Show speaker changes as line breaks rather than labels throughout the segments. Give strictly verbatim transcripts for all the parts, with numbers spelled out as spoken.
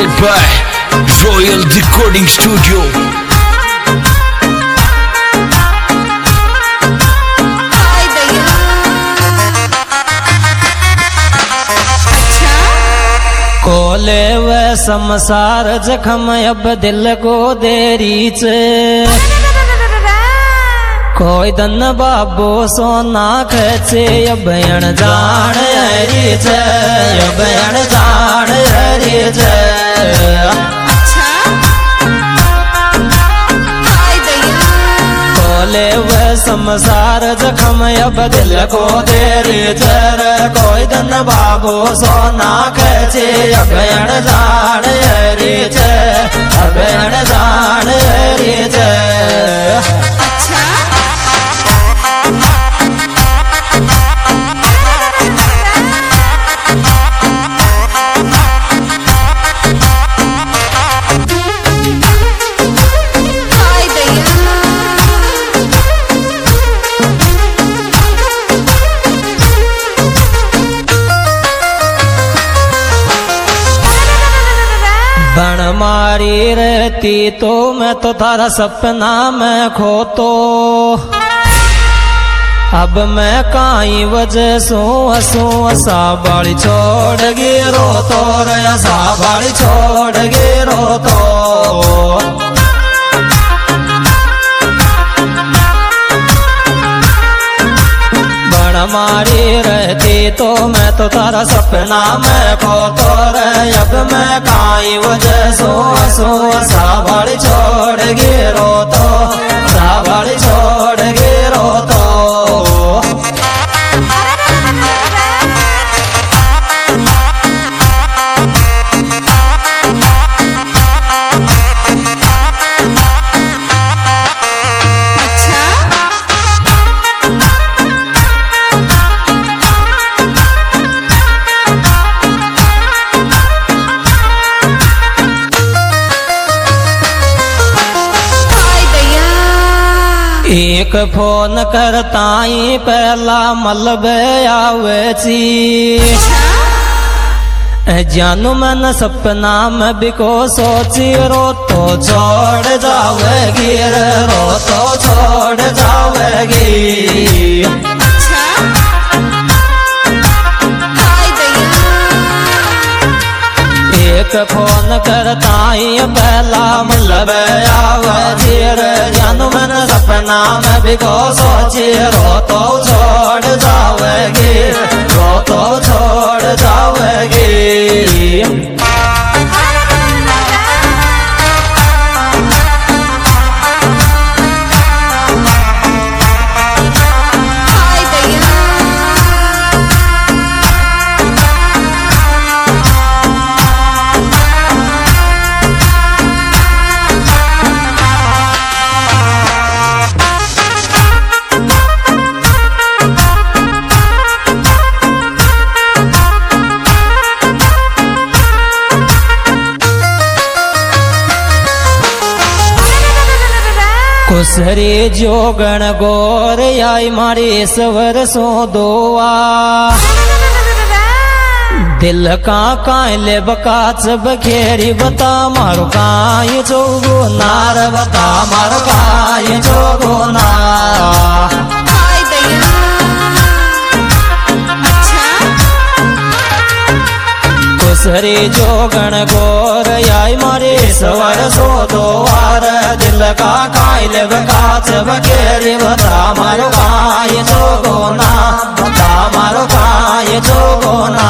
presented by Royal Recording Studio.
कोले व समसार जखम अब दिल को देरी च कोई दन बाबो सोना खचे अब अण जान हरी छ अब अण जान हरी छ कोले व समसार जखम अब दिल को देरी चर कोई दन बाबो सोना खचे अब अण जान हरी छ अब अण जान हरी छ बण मारी रहती तो मैं तो थारा सपना में खो तो अब मैं काई वजह सो हसू सा बाड़ी छोड़ गिरो तो रे सा बाड़ी छोड़ गिरो तो मारी रहती तो मैं तो तारा सपना में खो तो रे अब मैं काई वजह सो सो सावड़ी छोड़ गिरो तो सावड़ी छोड़ गिरो तो एक फोन करताई पहला मलबे आवे ची जानू मन सपना में बिको सोची रो तो छोड़ जावेगी रो तो छोड़ जावेगी एक फोन करताई पहला मतलब आवे जानू मन सपना में बिको सोची रो तो छोड़ जावेगी रो तो छोड़ जावेगी कुसरी जोगण गोर आई मारी सवर सो दोआ दिल का कायले बकाच बखेरी बता मारो काय जोगो नार बता मारो काय जोगो नार कुसरी जोगण गोर आई मारे सवर सो दोवार दिल का कायल बकाच बखेरी बता मारो काय जोगो ना बता मारो काय जोगो ना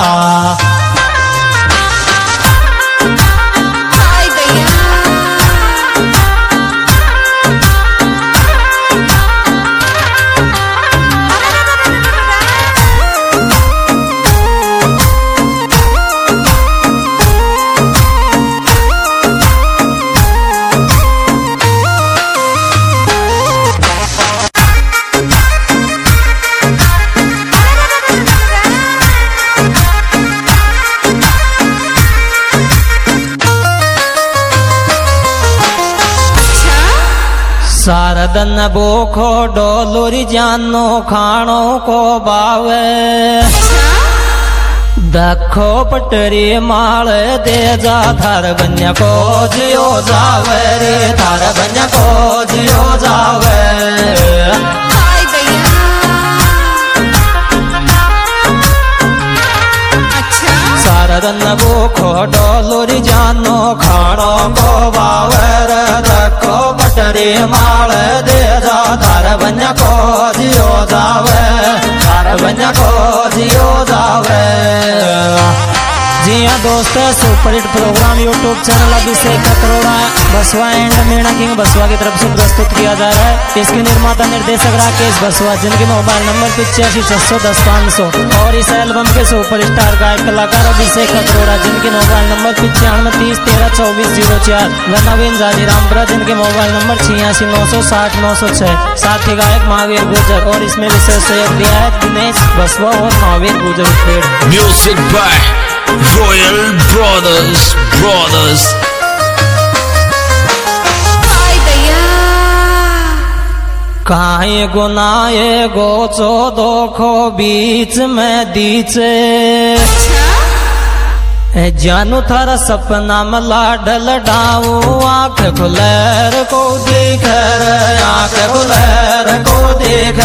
सारदन बोखो डोलुरी जानो खाणो को बावे देखो पटरी माल दे जा थार बन्या को जियो जावे रे थार बन्या को जियो जावे सारदन भूखो डोलोरी जानो खाड़ो को बावर देखो पटरी माल दे जा थार बन्या को जियो जावे थार बन्या को जियो जावे। जी हाँ दोस्त, super hit program YouTube channel Abhishek Katroda Baswa and Meena king बसवा की तरफ से प्रस्तुत किया जा रहा है। इसके निर्माता निर्देशक राकेश बसवा, जिनके मोबाइल नंबर पिचासी छह सौ दस पाँच सौ। और इस एल्बम के सुपर स्टार गायक कलाकार अभिषेक कत्रोड़ा, जिनके मोबाइल नंबर पिचानवे तीस तेरह चौबीस जीरो चार। व नवीन जानी रामपुरा, जिनके मोबाइल नंबर छियासी नौ सौ साठ नौ सौ छह। साथ ही गायक महावीर गुर्जर, और इसमें विशेष सहयोग दिया है दिनेश बसवा और Mahavir Gurjar.
Music by Royal Brothers Brothers।
काहे गुनाए गोचो दोखो बीच में दीचे जानू थारा सपना में लाडल डाऊ आँख खुलेर को देख आँख खुलेर को देख।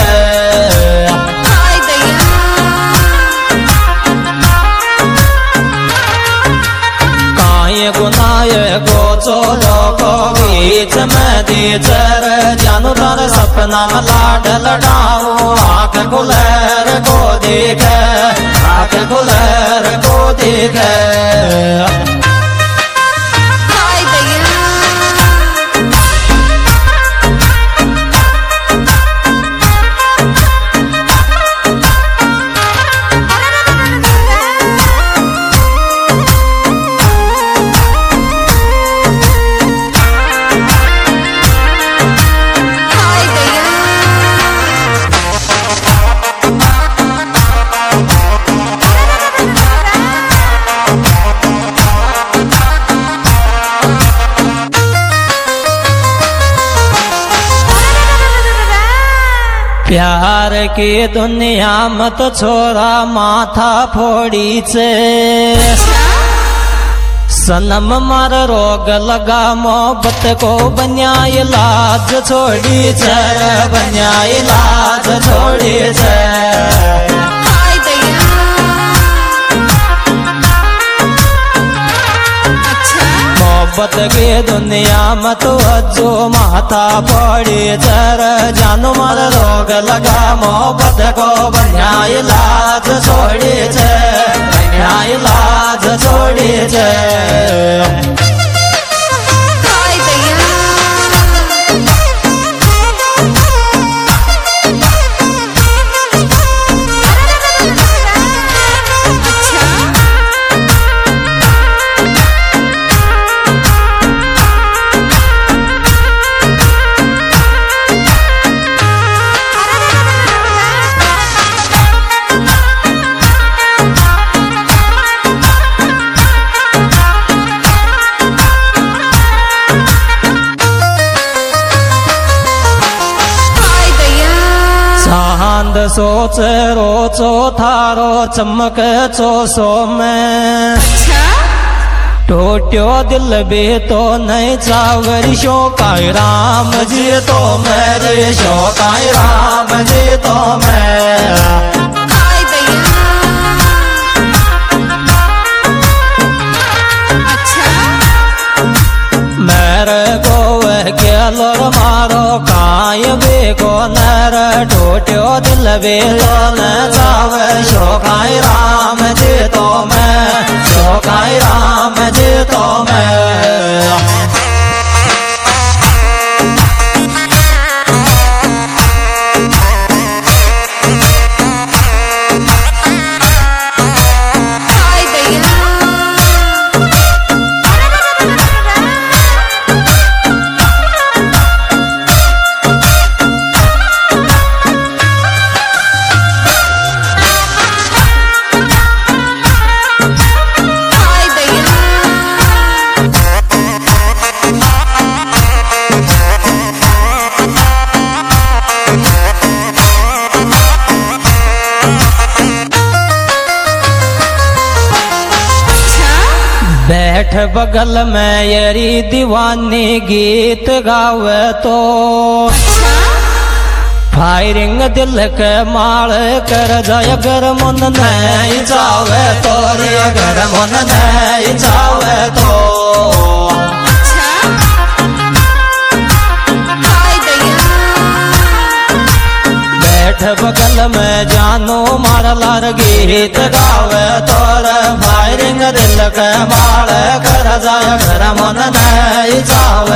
गुनाए गोचो दोखो बीच में दीचर जानू तार सपना में लाडल डाऊ आँख खुलेर को देख आँख खुलेर को देख। प्यार की दुनिया मत छोरा माथा फोड़ी से सनम मार रोग लगा मोहब्बत को बन्या इलाज छोड़ी छे बन्या इलाज छोड़ी छे। मोहब्बत की दुनिया में तो जो माथा पड़ी चर जानू मर रोग लगा मोहब्बत को बन्या इलाज छोड़ी छे बन्या इलाज छोड़ी छे। चांद सोच रोचो थारो चमक चोसो में टोट्यो दिल भी तो नहीं चावरी शोकाई राम जी तो मेरे शोकाई राम जी तो मैं। मेरे को गेलोर मारो काय बेको नर टोट्यो दिल बेलो न जावे शोकाई राम जी तो मैं शोकाई राम जी तो मैं। बगल में येरी दीवानी गीत गावे तो फायरिंग दिल के माल कर जाय अगर मन नहीं जावे तो रे अगर मन नहीं जावे तो बैठ बगल में जानो मार लार गीत गावे तो रे फायरिंग दिल के माल कर जाय अगर मन नहीं जावे